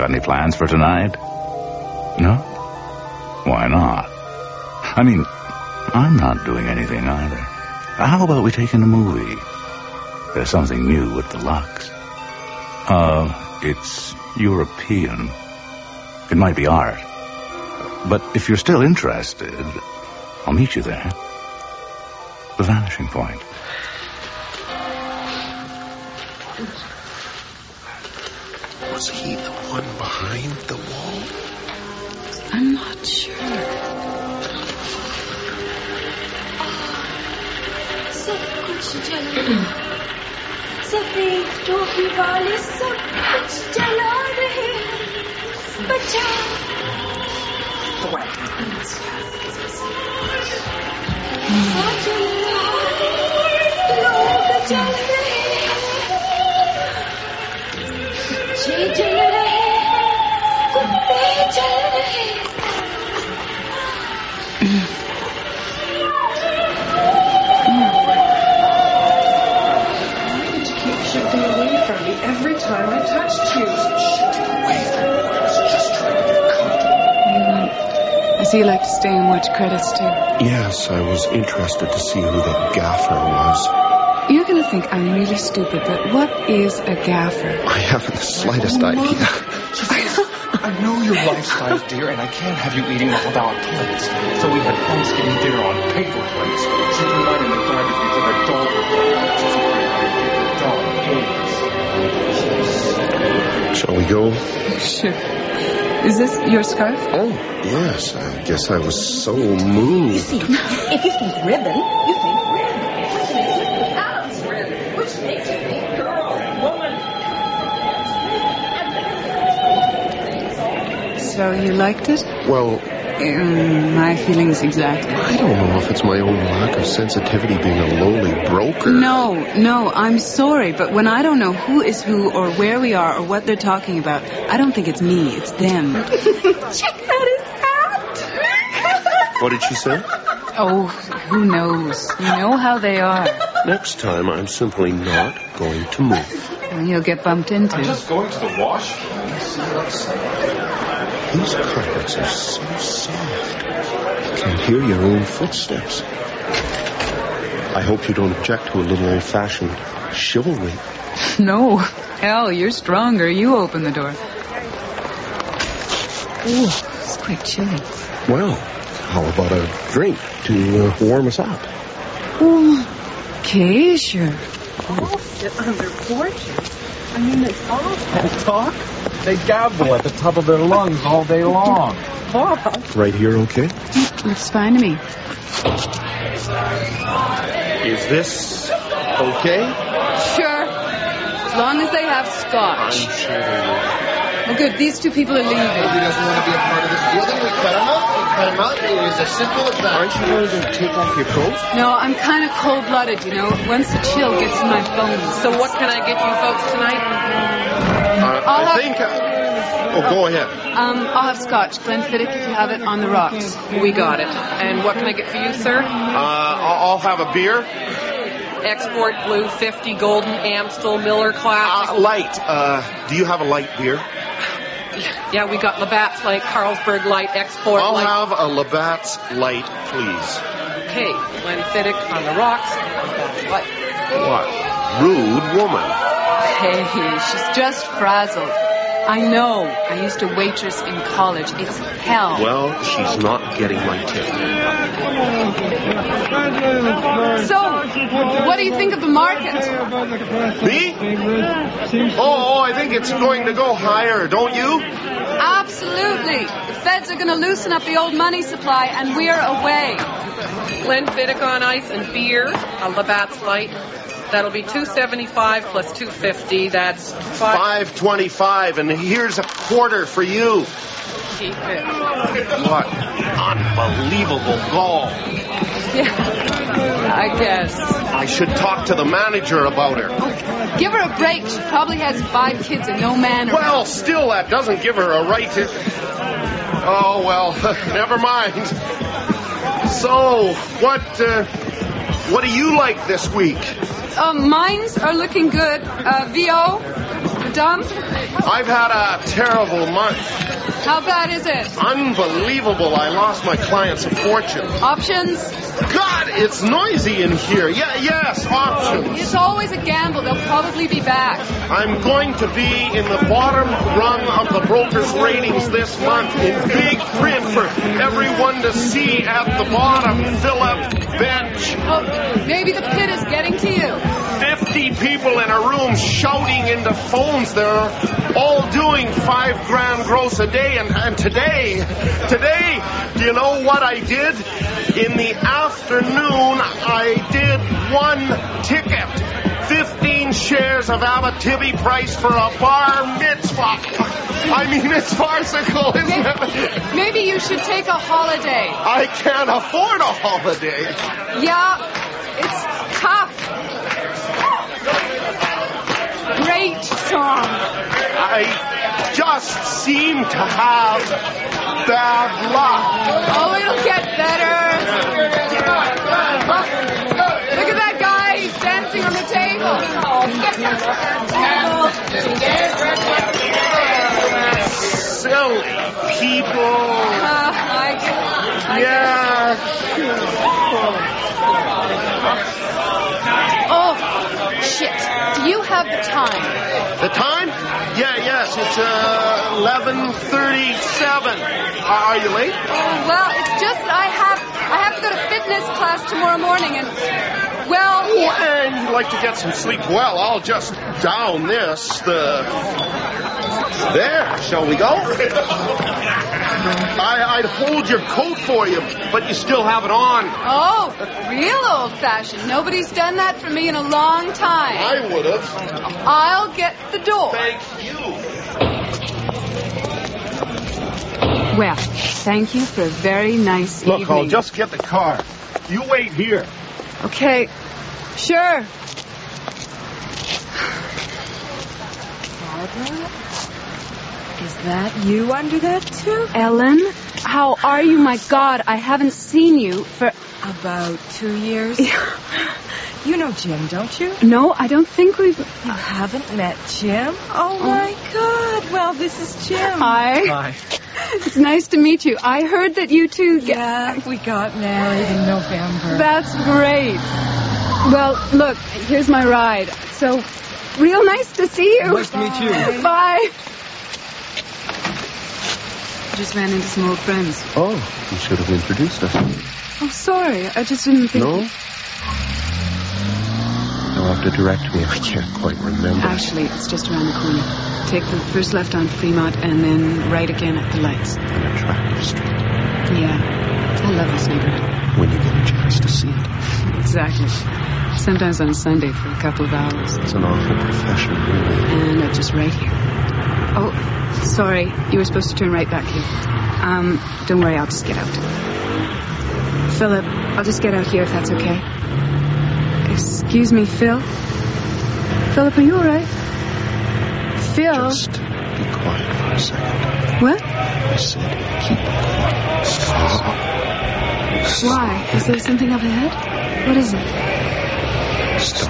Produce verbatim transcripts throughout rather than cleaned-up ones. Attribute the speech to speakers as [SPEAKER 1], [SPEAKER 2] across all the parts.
[SPEAKER 1] got any plans for tonight? No? Why not? I mean, I'm not doing anything either. How about we take in a movie? There's something new at the Lux. Uh, it's European. It might be art. But if you're still interested, I'll meet you there. The Vanishing Point.
[SPEAKER 2] Was he the one behind the wall?
[SPEAKER 3] I'm not sure.
[SPEAKER 4] सब कुछ जल सफेद टोपी वाले सब कुछ जला रहे हैं बचा लोग जल रहे हैं बच्चे जल रहे हैं कुत्ते जल रहे हैं
[SPEAKER 5] Shifting away from me every time I touched you.
[SPEAKER 2] Shifting away from me. I was just trying to get comfortable.
[SPEAKER 3] You, um, I see you like to stay and watch credits too.
[SPEAKER 2] Yes, I was interested to see who the gaffer was.
[SPEAKER 3] You're going to think I'm really stupid, but what is a gaffer?
[SPEAKER 2] I haven't the slightest
[SPEAKER 5] Oh,
[SPEAKER 2] idea.
[SPEAKER 6] I know your lifestyle, dear, and I can't have you eating off of our plates. So we had Thanksgiving dinner on paper plates. She threw mine in the garbage before the dog would go. She's afraid I would give the dog AIDS.
[SPEAKER 2] Shall we go?
[SPEAKER 3] Sure. Is this your scarf?
[SPEAKER 2] Oh, yes. I guess I was so moved.
[SPEAKER 4] You see, if you think ribbon, you think ribbon. Alice ribbon, which makes you think girl, woman.
[SPEAKER 3] So you liked it?
[SPEAKER 2] Well,
[SPEAKER 3] Um, my feelings exactly.
[SPEAKER 2] I don't know if it's my own lack of sensitivity being a lowly broker.
[SPEAKER 3] No, no, I'm sorry, but when I don't know who is who or where we are or what they're talking about, I don't think it's me, it's them.
[SPEAKER 4] Check out his hat.
[SPEAKER 2] What did she say?
[SPEAKER 3] Oh, who knows? You know how they are.
[SPEAKER 2] Next time, I'm simply not going to move.
[SPEAKER 3] And you'll get bumped into.
[SPEAKER 6] I'm just going to the wash.
[SPEAKER 2] These carpets are so soft. You can hear your own footsteps. I hope you don't object to a little old-fashioned chivalry.
[SPEAKER 3] No. Hell, you're stronger. You open the door. Ooh, it's quite chilly.
[SPEAKER 2] Well, how about a drink to uh, warm us up?
[SPEAKER 3] Okay, sure.
[SPEAKER 5] All sit on their porches. I mean, it's awful.
[SPEAKER 6] And talk? They gabble at the top of their lungs all day long.
[SPEAKER 2] Right here, okay?
[SPEAKER 3] Looks fine to me.
[SPEAKER 2] Is this okay?
[SPEAKER 3] Sure. As long as they have scotch.
[SPEAKER 2] I'm sure they will.
[SPEAKER 3] Oh, good. These two people are leaving.
[SPEAKER 7] He doesn't want to be a part of this deal, then we cut him out. We cut him out. It is as simple as that.
[SPEAKER 2] Aren't you going to take off your coat?
[SPEAKER 3] No, I'm kind of cold-blooded, you know. Once the chill gets in my bones.
[SPEAKER 5] So what can I get you folks tonight?
[SPEAKER 2] Uh,
[SPEAKER 3] I'll
[SPEAKER 2] I
[SPEAKER 3] have-
[SPEAKER 2] think... Uh, oh, go ahead.
[SPEAKER 3] Um, I'll have scotch. Glenfiddich, if you have it, on the rocks.
[SPEAKER 5] We got it. And what can I get for you, sir?
[SPEAKER 2] Uh, I'll I'll have a beer.
[SPEAKER 5] Export Blue fifty, Golden, Amstel, Miller Classic.
[SPEAKER 2] Uh, light. Uh, do you have a light beer?
[SPEAKER 5] Yeah, we got Labatt's Light, Carlsberg Light, Export
[SPEAKER 2] I'll
[SPEAKER 5] Light.
[SPEAKER 2] have a Labatt's Light, please.
[SPEAKER 5] Okay, Glenfiddich on the rocks. Labatt's Light.
[SPEAKER 2] What? Rude woman.
[SPEAKER 3] Hey, she's just frazzled. I know. I used to waitress in college. It's hell.
[SPEAKER 2] Well, she's not getting my tip.
[SPEAKER 3] So, what do you think of the market?
[SPEAKER 2] Me? Oh, I think it's going to go higher, don't you?
[SPEAKER 3] Absolutely. The feds are going to loosen up the old money supply, and we're away.
[SPEAKER 5] Glenfiddich on ice and beer, a Labatt's Light. That'll be two seventy-five plus two fifty. That's five.
[SPEAKER 2] five twenty-five, and here's a quarter for you.
[SPEAKER 5] Keep it.
[SPEAKER 2] What unbelievable gall.
[SPEAKER 3] Yeah, I guess.
[SPEAKER 2] I should talk to the manager about her.
[SPEAKER 3] Give her a break. She probably has five kids and no man around.
[SPEAKER 2] Well, still, that doesn't give her a right to... Oh, well, never mind. So, what, uh, what do you like this week?
[SPEAKER 3] Uh, mines are looking good. Uh, V O,
[SPEAKER 5] dump?
[SPEAKER 7] I've had a terrible month.
[SPEAKER 5] How bad is it?
[SPEAKER 7] Unbelievable. I lost my clients a fortune.
[SPEAKER 5] Options?
[SPEAKER 7] God, it's noisy in here. Yeah, yes, options.
[SPEAKER 5] It's always a gamble. They'll probably be back.
[SPEAKER 7] I'm going to be in the bottom rung of the broker's ratings this month in big print for everyone to see at the bottom. Philip Bench.
[SPEAKER 5] Oh, maybe the pit is getting to you.
[SPEAKER 7] Fifty people in a room shouting into phones. They're all doing five grand gross a day. And, and today, today, do you know what I did? In the afternoon, I did one ticket. Fifteen shares of Abitibi priced for a bar mitzvah. I mean, it's farcical, isn't it?
[SPEAKER 5] Maybe you should take a holiday.
[SPEAKER 7] I can't afford a holiday.
[SPEAKER 5] Yeah, it's tough. Great song.
[SPEAKER 7] I just seem to have bad luck.
[SPEAKER 5] Oh, it'll get better. Look at that guy. He's dancing on the table.
[SPEAKER 7] Silly people.
[SPEAKER 5] Uh, I, I
[SPEAKER 7] Yeah.
[SPEAKER 5] Oh, shit. Do you have the time?
[SPEAKER 7] The time? Yeah, yes, it's uh, eleven thirty-seven. Are you late?
[SPEAKER 5] Oh, well, it's just I have I have to go to fitness class tomorrow morning, and well,
[SPEAKER 7] And you'd like to get some sleep. Well, I'll just down this. The there, shall we go? I, I'd hold your coat for you, but you still have it on.
[SPEAKER 5] oh, real old-fashioned. Nobody's done that for me in a long time.
[SPEAKER 7] I would have.
[SPEAKER 5] I'll get the door.
[SPEAKER 7] Thank you.
[SPEAKER 3] Well, thank you for a very nice
[SPEAKER 7] Look,
[SPEAKER 3] evening.
[SPEAKER 7] I'll just get the car. You wait here.
[SPEAKER 3] Okay, sure.
[SPEAKER 4] Barbara? Is that you under that too?
[SPEAKER 3] Ellen, how are you? My God, I haven't seen you for...
[SPEAKER 4] About two years. You know Jim, don't you?
[SPEAKER 3] No, I don't think we've...
[SPEAKER 4] You haven't met Jim? Oh, my God. Well, this is Jim.
[SPEAKER 3] Hi.
[SPEAKER 6] Hi.
[SPEAKER 3] It's nice to meet you. I heard that you two... Get...
[SPEAKER 4] Yeah, we got married in November.
[SPEAKER 3] That's great. Well, look, here's my ride. So, real nice to see you.
[SPEAKER 6] Nice to meet you.
[SPEAKER 3] Bye. Just ran into some old friends.
[SPEAKER 2] Oh, you should have introduced us.
[SPEAKER 3] Oh, sorry. I just didn't think...
[SPEAKER 2] No? You'll have to direct me. I can't quite remember.
[SPEAKER 3] Actually, it's just around the corner. Take the first left on Fremont and then right again at the lights.
[SPEAKER 2] An attractive street.
[SPEAKER 3] Yeah. I love this neighborhood.
[SPEAKER 2] When you get a chance to see it.
[SPEAKER 3] Exactly. Sometimes on Sunday for a couple of hours.
[SPEAKER 2] It's an awful profession, really.
[SPEAKER 3] And uh, just right here. Oh, sorry. You were supposed to turn right back here. Um, don't worry. I'll just get out. Philip, I'll just get out here if that's okay. Excuse me, Phil? Philip, are you all right? Phil?
[SPEAKER 2] Just be quiet for a second.
[SPEAKER 3] What?
[SPEAKER 2] I said keep quiet. Stop.
[SPEAKER 3] Why? Is there something up ahead? What is it?
[SPEAKER 2] Stop.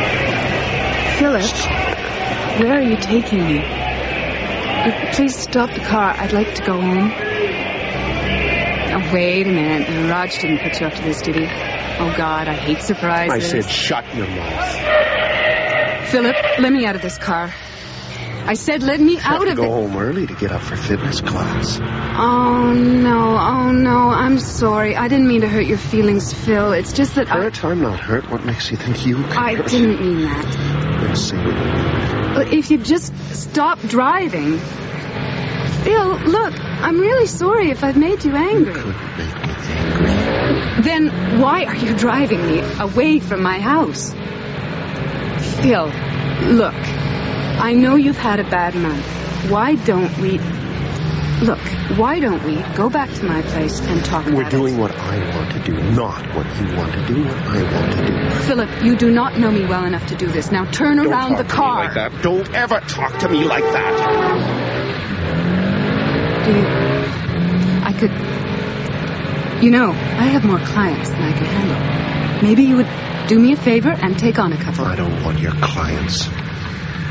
[SPEAKER 3] Philip, where are you taking me? Uh, Please stop the car. I'd like to go home. Oh, wait a minute. Uh, Raj didn't put you up to this, did he? Oh, God, I hate surprises.
[SPEAKER 2] I said shut your mouth.
[SPEAKER 3] Philip, let me out of this car. I said let me
[SPEAKER 2] Have
[SPEAKER 3] out
[SPEAKER 2] to
[SPEAKER 3] of
[SPEAKER 2] go
[SPEAKER 3] it.
[SPEAKER 2] home early to get up for fitness class.
[SPEAKER 3] Oh, no. Oh, no. I'm sorry. I didn't mean to hurt your feelings, Phil. It's just that
[SPEAKER 2] Hurt? I'm not hurt. What makes you think you can
[SPEAKER 3] I... I
[SPEAKER 2] hurt?
[SPEAKER 3] didn't mean that.
[SPEAKER 2] Then say what you mean.
[SPEAKER 3] But if you just stop driving... Phil, look, I'm really sorry if I've made you angry.
[SPEAKER 2] You couldn't make me angry.
[SPEAKER 3] Then why are you driving me away from my house? Phil, look, I know you've had a bad month. Why don't we... Look, why don't we go back to my place and talk about it?
[SPEAKER 2] We're doing what I want to do, not what you want to do, what I want to do.
[SPEAKER 3] Philip, you do not know me well enough to do this. Now turn
[SPEAKER 2] Don't
[SPEAKER 3] around
[SPEAKER 2] talk
[SPEAKER 3] the
[SPEAKER 2] to
[SPEAKER 3] car.
[SPEAKER 2] me like that. Don't ever talk to me like that.
[SPEAKER 3] Do you... I could... You know, I have more clients than I can handle. Maybe you would do me a favor and take on a couple.
[SPEAKER 2] I don't want your clients.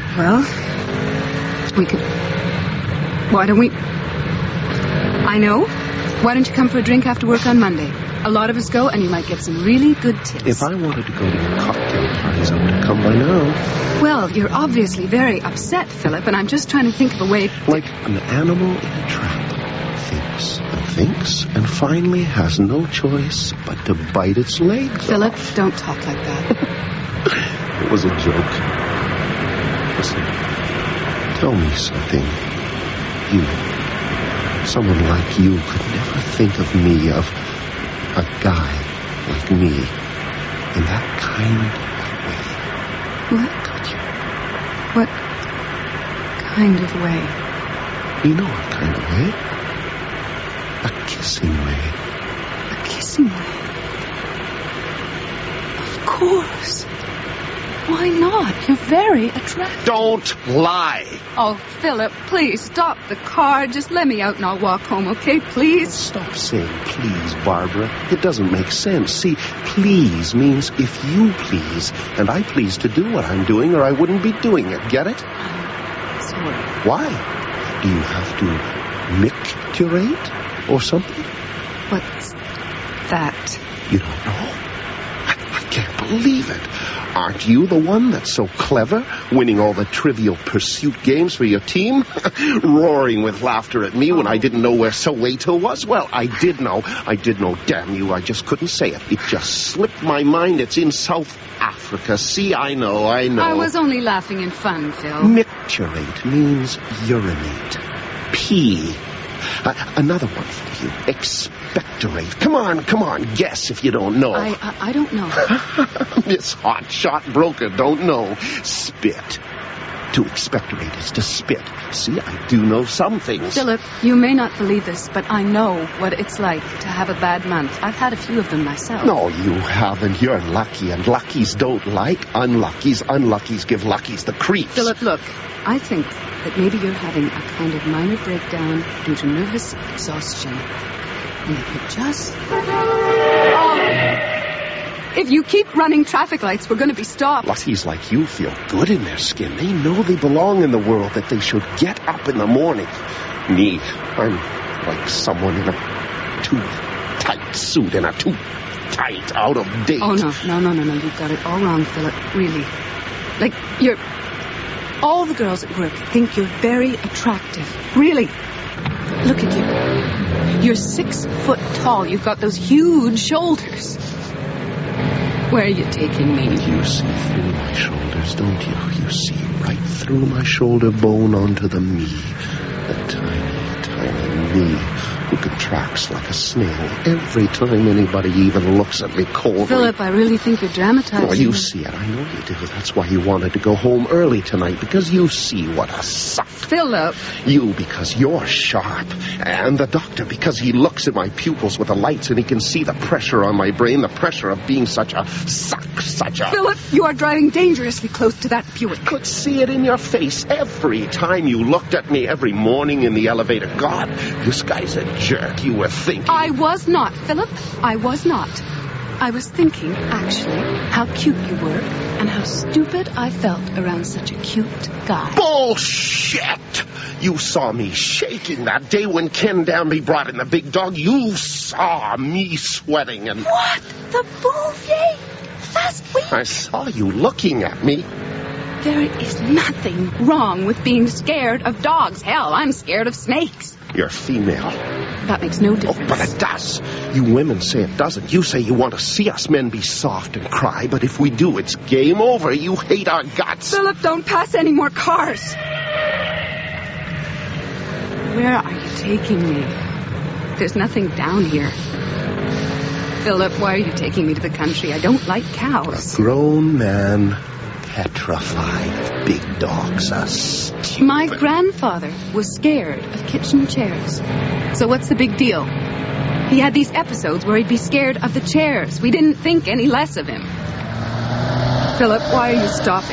[SPEAKER 3] Well, we could... Why don't we... I know. Why don't you come for a drink after work on Monday? A lot of us go, and you might get some really good tips.
[SPEAKER 2] If I wanted to go to your cocktail parties, I would have come by now.
[SPEAKER 3] Well, you're obviously very upset, Philip, and I'm just trying to think of a way... To...
[SPEAKER 2] Like an animal in a trap. Thinks and thinks, and finally has no choice but to bite its legs
[SPEAKER 3] Philip,
[SPEAKER 2] off.
[SPEAKER 3] don't talk like that.
[SPEAKER 2] It was a joke. Listen, tell me something. You, someone like you, could never think of me, of a guy like me, in that kind of way.
[SPEAKER 3] What?
[SPEAKER 2] Could you?
[SPEAKER 3] What kind of way?
[SPEAKER 2] You know what kind of way? A kissing way.
[SPEAKER 3] A kissing way? Of course. Why not? You're very attractive.
[SPEAKER 2] Don't lie!
[SPEAKER 3] Oh, Philip, please stop the car. Just let me out and I'll walk home, okay? Please?
[SPEAKER 2] Stop saying please, Barbara. It doesn't make sense. See, please means if you please, and I please to do what I'm doing or I wouldn't be doing it. Get it?
[SPEAKER 3] Sorry.
[SPEAKER 2] Why? Do you have to micturate or something?
[SPEAKER 3] What's that?
[SPEAKER 2] You don't know? I, I can't believe it. Aren't you the one that's so clever, winning all the Trivial Pursuit games for your team? Roaring with laughter at me when I didn't know where Soweto was? Well, I did know. I did know, damn you. I just couldn't say it. It just slipped my mind. It's in South Africa. See, I know, I know.
[SPEAKER 3] I was only laughing in fun, Phil.
[SPEAKER 2] Micturate means urinate. Pee. Uh, another one for you. Expectorate. Come on, come on. Guess if you don't know.
[SPEAKER 3] I, I, I don't know.
[SPEAKER 2] This hot-shot broker don't know. Spit. To expectorate is to spit. See, I do know some things.
[SPEAKER 3] Philip, you may not believe this, but I know what it's like to have a bad month. I've had a few of them myself.
[SPEAKER 2] No, you haven't. You're lucky, and luckies don't like unluckies. Unluckies give luckies the creeps.
[SPEAKER 3] Philip, look, I think that maybe you're having a kind of minor breakdown due to nervous exhaustion. And if you just... Oh. If you keep running traffic lights, we're going to be stopped.
[SPEAKER 2] Luckies like you feel good in their skin. They know they belong in the world, that they should get up in the morning. Me, I'm like someone in a too tight suit and a too tight, out of date.
[SPEAKER 3] Oh, no, no, no, no, no. You've got it all wrong, Philip. Really. Like, you're... All the girls at work think you're very attractive. Really. Look at you. You're six foot tall. You've got those huge shoulders. Where are you taking me?
[SPEAKER 2] You see through my shoulders, don't you? You see right through my shoulder bone onto the me. The tiny, tiny me who contracts like a snail every time anybody even looks at me coldly.
[SPEAKER 3] Philip, I really think you're dramatizing.
[SPEAKER 2] Oh, you see it. I know you do. That's why you wanted to go home early tonight, because you see what a suck.
[SPEAKER 3] Philip.
[SPEAKER 2] You, because you're sharp. And the doctor, because he looks at my pupils with the lights and he can see the pressure on my brain, the pressure of being such a suck, such a...
[SPEAKER 3] Philip, you are driving dangerously close to that Buick.
[SPEAKER 2] I could see it in your face every time you looked at me every morning in the elevator. God, this guy's a jerk. You were thinking...
[SPEAKER 3] I was not, Philip. I was not. I was thinking, actually, how cute you were and how stupid I felt around such a cute guy.
[SPEAKER 2] Bullshit! You saw me shaking that day when Ken Danby brought in the big dog. You saw me sweating and...
[SPEAKER 3] What? The Bouvier? Last week?
[SPEAKER 2] I saw you looking at me.
[SPEAKER 3] There is nothing wrong with being scared of dogs. Hell, I'm scared of snakes.
[SPEAKER 2] You're female.
[SPEAKER 3] That makes no difference.
[SPEAKER 2] Oh, but it does. You women say it doesn't. You say you want to see us men be soft and cry, but if we do, it's game over. You hate our guts.
[SPEAKER 3] Philip, don't pass any more cars. Where are you taking me? There's nothing down here. Philip, why are you taking me to the country? I don't like cows.
[SPEAKER 2] A grown man petrified of big dogs. A stupid...
[SPEAKER 3] My grandfather was scared of kitchen chairs. So what's the big deal? He had these episodes where he'd be scared of the chairs. We didn't think any less of him. Philip, why are you stopping?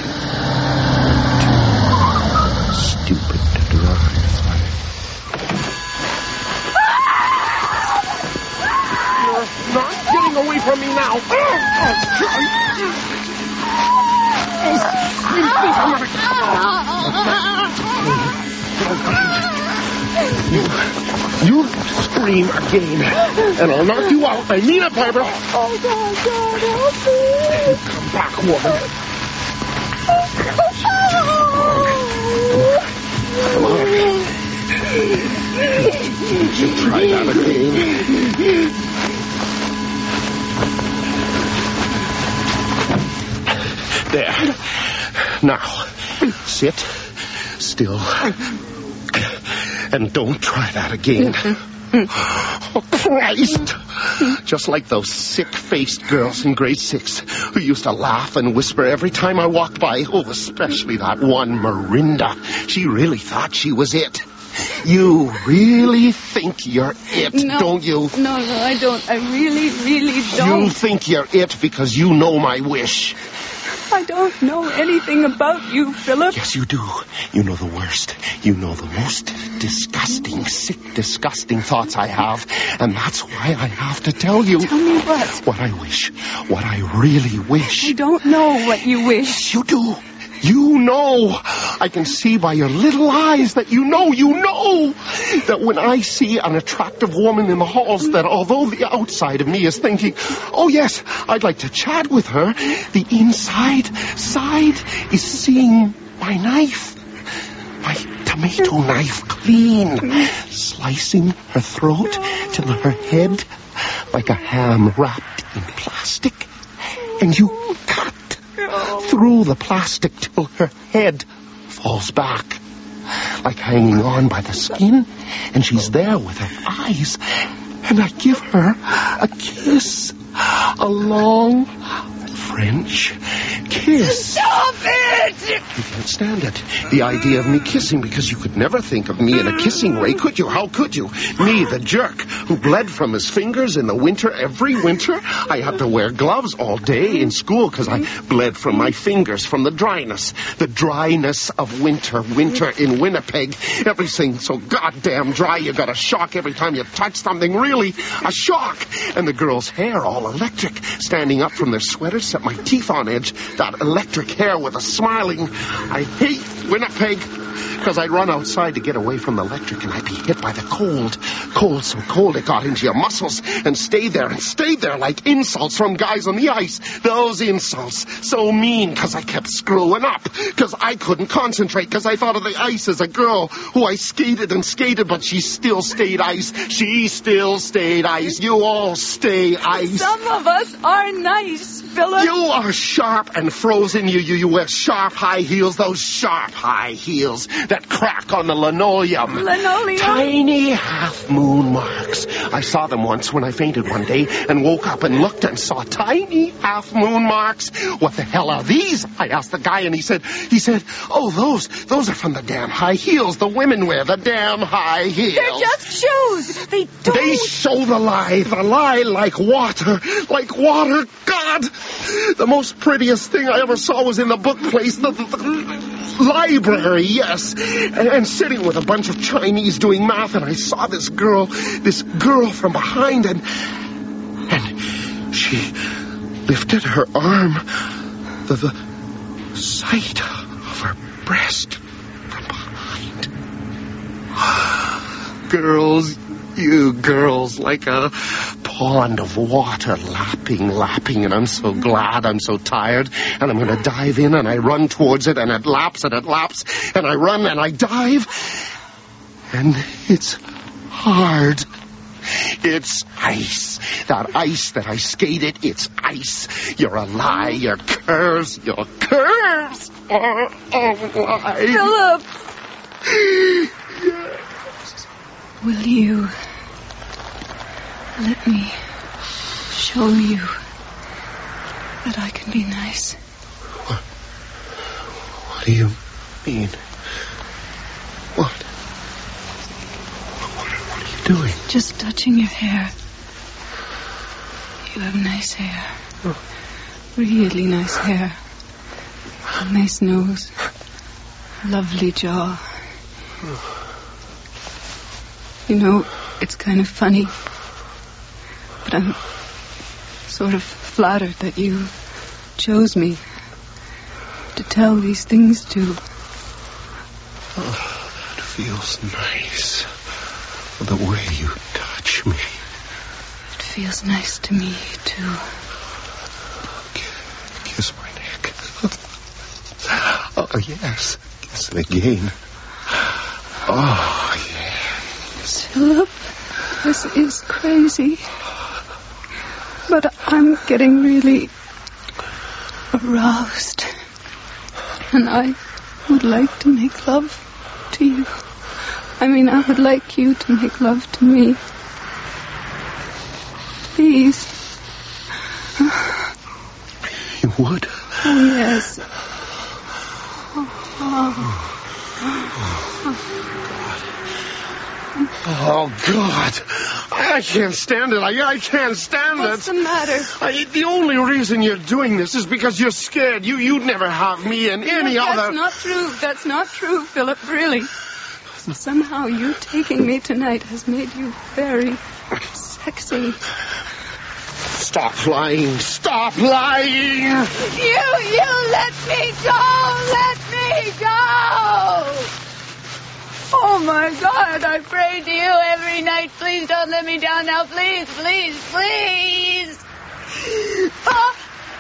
[SPEAKER 2] Stupid to drive. You're not getting away from me now. Oh, oh, scream again, and I'll knock you out. I mean it, Barbara.
[SPEAKER 4] Oh, God, God, help me.
[SPEAKER 2] Come back, woman. Come on. You should try that again. There. Now, sit still. And don't try that again. Oh, Christ! Just like those sick-faced girls in grade six who used to laugh and whisper every time I walked by. Oh, especially that one, Marinda. She really thought she was it. You really think you're it,
[SPEAKER 3] no,
[SPEAKER 2] don't you?
[SPEAKER 3] No, no, I don't. I really, really don't.
[SPEAKER 2] You think you're it because you know my wish.
[SPEAKER 3] I don't know anything about you, Philip.
[SPEAKER 2] Yes, you do. You know the worst. You know the most disgusting, sick, disgusting thoughts I have. And that's why I have to tell you.
[SPEAKER 3] Tell me what?
[SPEAKER 2] What I wish. What I really wish.
[SPEAKER 3] I don't know what you wish.
[SPEAKER 2] Yes, you do. You know. I can see by your little eyes that you know, you know. That when I see an attractive woman in the halls, that although the outside of me is thinking, oh yes, I'd like to chat with her, the inside side is seeing my knife. My tomato knife clean. Slicing her throat till her head, like a ham wrapped in plastic. And you cut through the plastic till her head falls back, like hanging on by the skin, and she's there with her eyes, and I give her a kiss, a long French kiss.
[SPEAKER 4] Stop it!
[SPEAKER 2] You can't stand it. The idea of me kissing, because you could never think of me in a kissing way, could you? How could you? Me, the jerk, who bled from his fingers in the winter, every winter. I had to wear gloves all day in school because I bled from my fingers, from the dryness. The dryness of winter. Winter in Winnipeg. Everything so goddamn dry, you got a shock every time you touch something. Really, a shock. And the girls' hair all electric, standing up from their sweaters, set my teeth on edge. That electric hair with a smiling. I hate Winnipeg because I'd run outside to get away from the electric and I'd be hit by the cold. Cold, so cold it got into your muscles and stayed there and stayed there like insults from guys on the ice. Those insults. So mean because I kept screwing up. Because I couldn't concentrate because I thought of the ice as a girl who I skated and skated, but she still stayed ice. She still stayed ice. You all stay ice.
[SPEAKER 3] Some of us are nice, Philip.
[SPEAKER 2] You are sharp and frozen. You, you, you wear sharp high heels. Those sharp high heels that crack on the linoleum.
[SPEAKER 3] Linoleum?
[SPEAKER 2] Tiny half moon marks. I saw them once when I fainted one day and woke up and looked and saw tiny half moon marks. What the hell are these? I asked the guy and he said, he said, oh, those, those are from the damn high heels the women wear, the damn high heels.
[SPEAKER 3] They're just shoes. They don't.
[SPEAKER 2] They show the lie, the lie like water, like water. God, the most prettiest thing I ever saw was in the book place, the, the, the library, yes. And, and sitting with a bunch of Chinese doing math, and I saw this girl, this girl from behind, and, and she lifted her arm, the, the sight of her breast from behind. Girls, you girls, like a pond of water, lapping, lapping, and I'm so glad, I'm so tired, and I'm going to dive in, and I run towards it, and it laps, and it laps, and I run, and I dive, and it's hard. It's ice. That ice that I skated, it's ice. You're a lie. Your curves, your curves are a lie.
[SPEAKER 3] Philip!
[SPEAKER 2] Yes.
[SPEAKER 3] Will you let me show you that I can be nice?
[SPEAKER 2] What? What do you mean? What? What, what are you doing?
[SPEAKER 3] Just touching your hair. You have nice hair.
[SPEAKER 2] Oh.
[SPEAKER 3] Really nice hair. A nice nose. Lovely jaw.
[SPEAKER 2] Oh.
[SPEAKER 3] You know, it's kind of funny, but I'm sort of flattered that you chose me to tell these things to.
[SPEAKER 2] Oh, that feels nice. The way you touch touch me.
[SPEAKER 3] It feels nice to me, too.
[SPEAKER 2] Kiss my neck. Oh, yes. Kiss it again. Oh, yes.
[SPEAKER 3] Philip, this is crazy. But I'm getting really aroused. And I would like to make love to you. I mean, I would like you to make love to me. Please.
[SPEAKER 2] You would?
[SPEAKER 3] Oh, yes. Oh.
[SPEAKER 2] Oh, God. I can't stand it. I, I can't stand
[SPEAKER 3] What's
[SPEAKER 2] it.
[SPEAKER 3] the matter?
[SPEAKER 2] I, the only reason you're doing this is because you're scared. You, you'd never have me in any
[SPEAKER 3] no,
[SPEAKER 2] other...
[SPEAKER 3] That's not true. That's not true, Philip, really. Somehow you taking me tonight has made you very sexy.
[SPEAKER 2] Stop lying. Stop lying.
[SPEAKER 3] You, you let me go. Let me go. Oh, my God, I pray to you every night. Please don't let me down now. Please, please, please. Oh.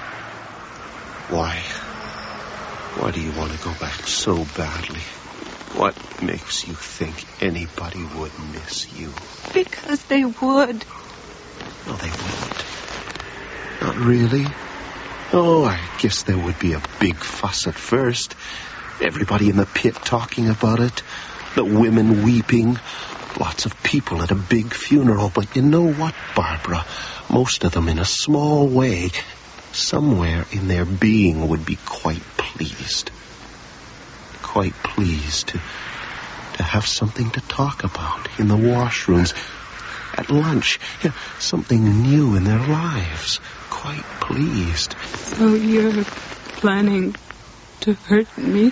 [SPEAKER 2] Why? Why do you want to go back so badly? What makes you think anybody would miss you?
[SPEAKER 3] Because they would.
[SPEAKER 2] No, they wouldn't. Not really. Oh, I guess there would be a big fuss at first. Everybody in the pit talking about it. The women weeping. Lots of people at a big funeral. But you know what, Barbara? Most of them in a small way, somewhere in their being, would be quite pleased. Quite pleased to, to have something to talk about in the washrooms, at lunch. Yeah, something new in their lives. Quite pleased.
[SPEAKER 3] So you're planning to hurt me?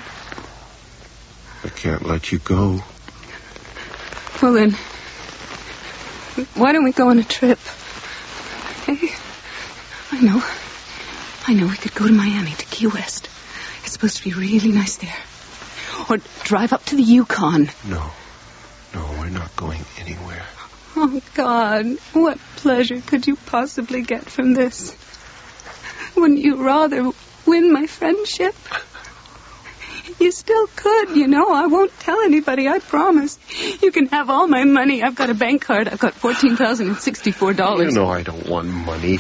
[SPEAKER 2] I can't let you go.
[SPEAKER 3] Well then, why don't we go on a trip? Hey, I know. I know we could go to Miami, to Key West. It's supposed to be really nice there. Or drive up to the Yukon.
[SPEAKER 2] No. No, we're not going anywhere.
[SPEAKER 3] Oh, God, what pleasure could you possibly get from this? Wouldn't you rather win my friendship? You still could, you know. I won't tell anybody, I promise. You can have all my money. I've got a bank card. I've got fourteen thousand sixty-four dollars.
[SPEAKER 2] You know I don't want money.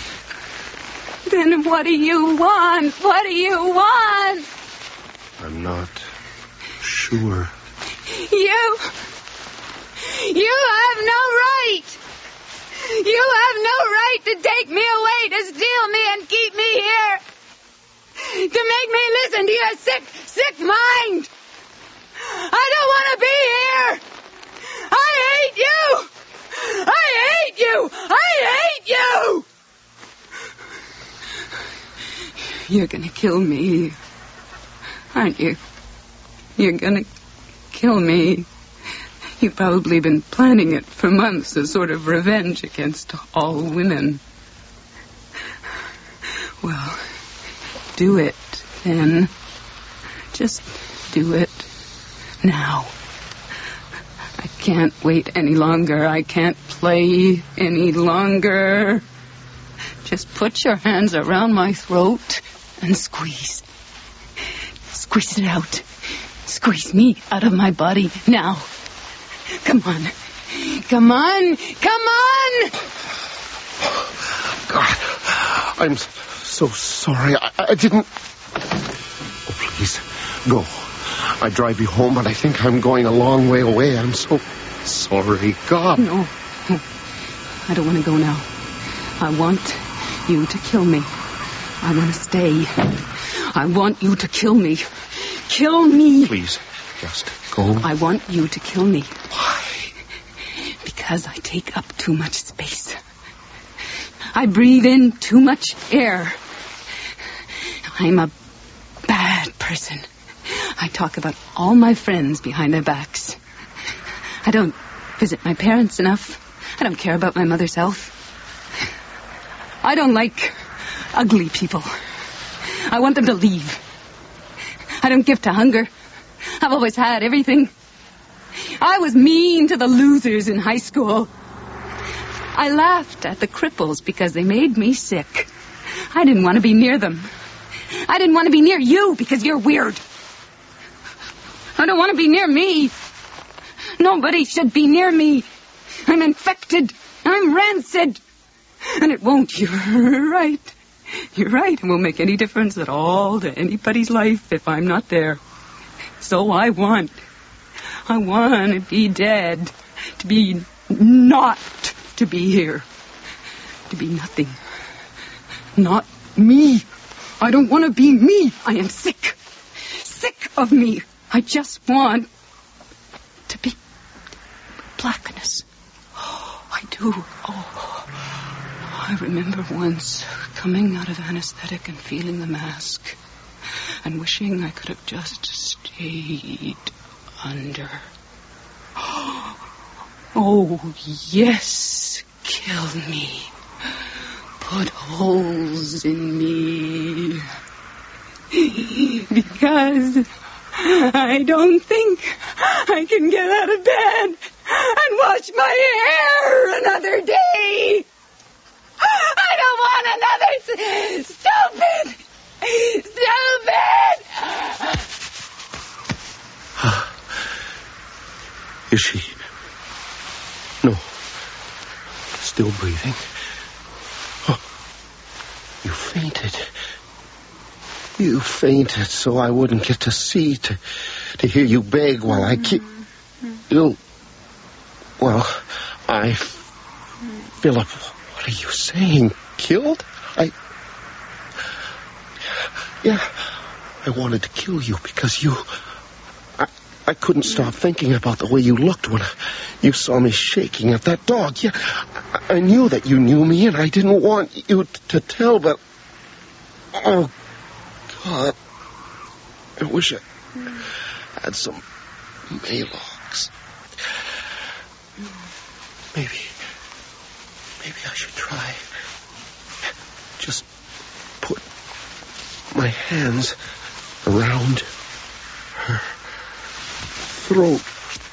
[SPEAKER 3] Then what do you want? What do you want?
[SPEAKER 2] I'm not sure.
[SPEAKER 3] You... You have no right. You have no right to take me away, to steal me and keep me here. To make me listen to your sick, sick mind. I don't want to be here. I hate you. I hate you. I hate you. You're going to kill me, aren't you? You're going to kill me. You've probably been planning it for months, a sort of revenge against all women. Well, do it, then. Just do it now. I can't wait any longer. I can't play any longer. Just put your hands around my throat and squeeze. Squeeze it out. Squeeze me out of my body now. Come on. Come on. Come on.
[SPEAKER 2] God, I'm so sorry. I, I didn't... Oh, please, go. I drive you home, but I think I'm going a long way away. I'm so sorry. God.
[SPEAKER 3] No. no. I don't want to go now. I want you to kill me. I want to stay. I want you to kill me. Kill me.
[SPEAKER 2] Please, just go.
[SPEAKER 3] I want you to kill me.
[SPEAKER 2] Why?
[SPEAKER 3] Because I take up too much space. I breathe in too much air. I'm a bad person. I talk about all my friends behind their backs. I don't visit my parents enough. I don't care about my mother's health. I don't like ugly people. I want them to leave. I don't give to hunger. I've always had everything. I was mean to the losers in high school. I laughed at the cripples because they made me sick. I didn't want to be near them. I didn't want to be near you because you're weird. I don't want to be near me. Nobody should be near me. I'm infected. I'm rancid. And it won't. You're right. You're right. It won't make any difference at all to anybody's life if I'm not there. So I want. I want to be dead. To be not to be here. To be nothing. Not me. I don't want to be me. I am sick. Sick of me. I just want to be blackness. Oh, I do. Oh, I remember once coming out of anesthetic and feeling the mask and wishing I could have just stayed under. Oh, yes, kill me. Put holes in me. Because I don't think I can get out of bed and wash my hair another day. I don't want another stupid, stupid.
[SPEAKER 2] Is she? No. Still breathing. Oh. You fainted. You fainted so I wouldn't get to see, to, to hear you beg while I keep... You... Well, I... Philip, what are you saying? Killed? I... Yeah, I wanted to kill you because you... I, I couldn't stop thinking about the way you looked when you saw me shaking at that dog. Yeah, I, I knew that you knew me and I didn't want you t- to tell, but... Oh, God. I wish I had some Maalox. Maybe... Maybe I should try. Just put my hands around her throat.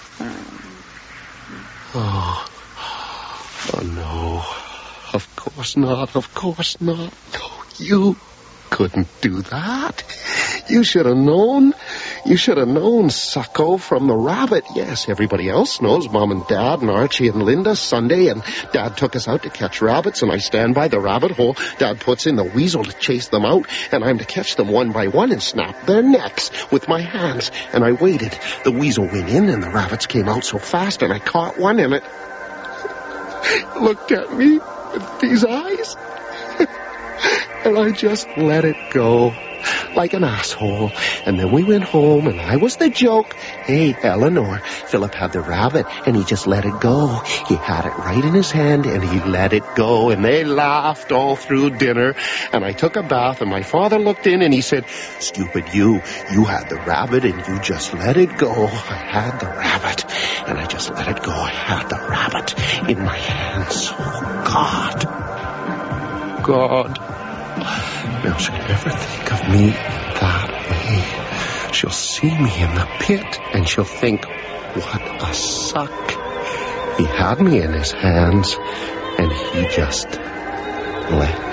[SPEAKER 2] Oh. Oh, no. Of course not. Of course not. No, you couldn't do that. You should have known. You should have known, sucko, from the rabbit. Yes, everybody else knows. Mom and Dad and Archie and Linda. Sunday, and Dad took us out to catch rabbits, and I stand by the rabbit hole. Dad puts in the weasel to chase them out, and I'm to catch them one by one and snap their necks with my hands. And I waited. The weasel went in, and the rabbits came out so fast, and I caught one, and it looked at me with these eyes. And I just let it go. Like an asshole. And then we went home, and I was the joke. Hey, Eleanor, Philip had the rabbit, and he just let it go. He had it right in his hand, and he let it go. And they laughed all through dinner. And I took a bath, and my father looked in, and he said, "Stupid you, you had the rabbit, and you just let it go." I had the rabbit, and I just let it go. I had the rabbit in my hands. Oh, God. God. Now she'll never think of me that way. She'll see me in the pit, and she'll think, what a suck. He had me in his hands, and he just let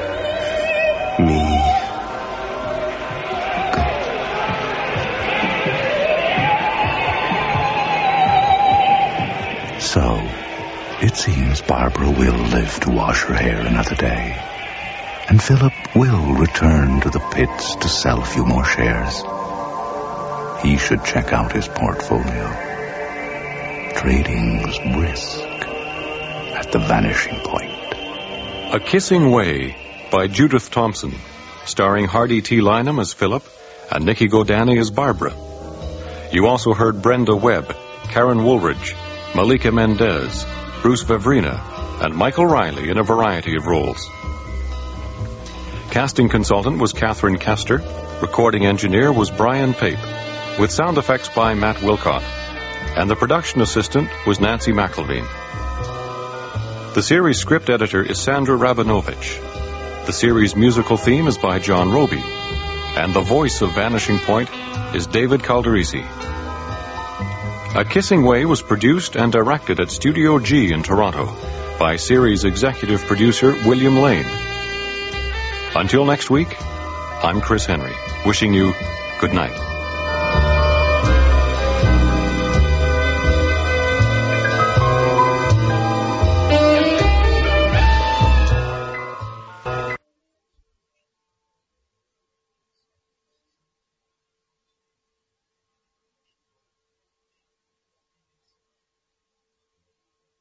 [SPEAKER 2] me go.
[SPEAKER 1] So, it seems Barbara will live to wash her hair another day. And Philip will return to the pits to sell a few more shares. He should check out his portfolio. Trading's brisk at the vanishing point.
[SPEAKER 8] A Kissing Way by Judith Thompson, starring Hardy T. Lynham as Philip and Nikki Godani as Barbara. You also heard Brenda Webb, Karen Woolridge, Malika Mendez, Bruce Vavrina, and Michael Riley in a variety of roles. Casting consultant was Catherine Kester. Recording engineer was Brian Pape, with sound effects by Matt Wilcott. And the production assistant was Nancy McElveen. The series script editor is Sandra Rabinovich. The series musical theme is by John Roby. And the voice of Vanishing Point is David Calderisi. A Kissing Way was produced and directed at Studio G in Toronto by series executive producer William Lane. Until next week, I'm Chris Henry, wishing you good night.